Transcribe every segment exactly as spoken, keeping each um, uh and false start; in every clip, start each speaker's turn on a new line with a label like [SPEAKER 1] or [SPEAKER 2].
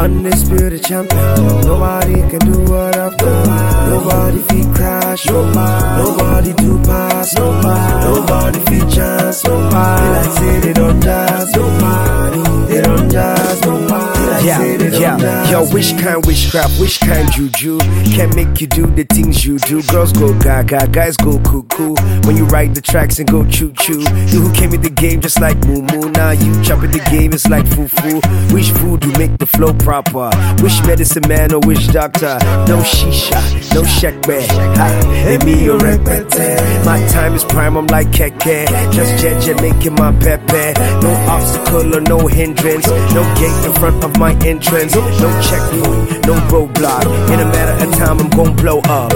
[SPEAKER 1] undisputed champion. Nobody can do what I've done. Nobody feet crash. Nobody, nobody do pass. Nobody, nobody feet chance. Nobody, they like say they don't dance. Nobody, they don't dance. Nobody, like
[SPEAKER 2] yeah,
[SPEAKER 1] say they don't
[SPEAKER 2] yeah.
[SPEAKER 1] dance.
[SPEAKER 2] Yo, which kind witchcraft, which kind juju can make you do the things you do? Girls go gaga, guys go cuckoo when you ride the tracks and go choo choo. You who came in the game just like moo moo. Now you chop in the game, it's like foo foo. Which food do make the flow proper? Which medicine man or which doctor? No shisha, no shekbe. Let me your repete. My time is prime, I'm like keke. Just jeje making my pepe. No obstacle or no hindrance. No gate in front of my entrance. No checkpoint, no roadblock. In a matter of time, I'm gon' blow up.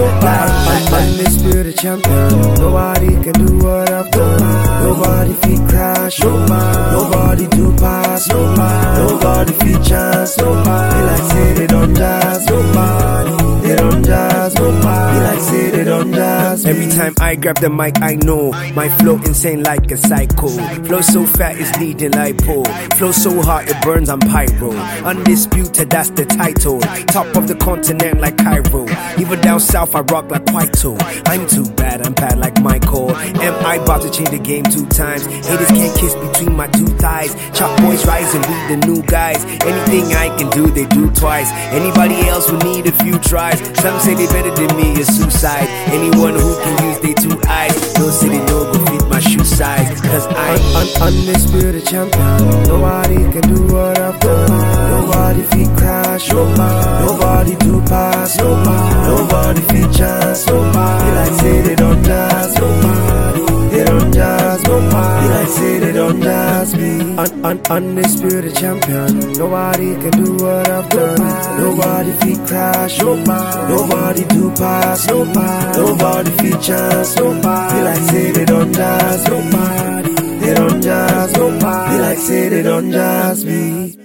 [SPEAKER 1] Undisputed champion. Nobody can do what I've done. Nobody feet crash. Nobody, nobody do pass. Nobody, nobody feet chance. Nobody, they like say they don't dance. Nobody, they don't dance. Nobody, they like say they don't dance.
[SPEAKER 2] Every time I grab the mic, I know my flow insane like a psycho. Flow so fat, it's needing lipo. Flow so hot, it burns, I'm pyro. Undisputed, that's the title. Top of the continent like Cairo. Even down south, I rock like Kwaito. I'm too bad, I'm bad like Michael. Am I about to change the game two times? Haters can't kiss between my two thighs. Chop boys rising, we the new guys. Anything I can do, they do twice. Anybody else will need a few tries. Some say they better than me, it's suicide. Anyone who can use they two eyes, don't say they know go fit my shoe size. Cause I
[SPEAKER 1] Un un undisputed champion. Nobody can do what I've done. Nobody feet crash. Nobody, nobody do pass. Nobody, nobody feet chance. Nobody, they like say they don't dance. Nobody, they don't dance. Nobody, they like say they don't dance. Me un un undisputed champion. Nobody can do what I've done. Nobody feet crash. Nobody, nobody do pass. Nobody, nobody feet chance. Nobody, they like say they don't dance. Nobody, they don't dance. Nobody, they like say they don't dance. Me.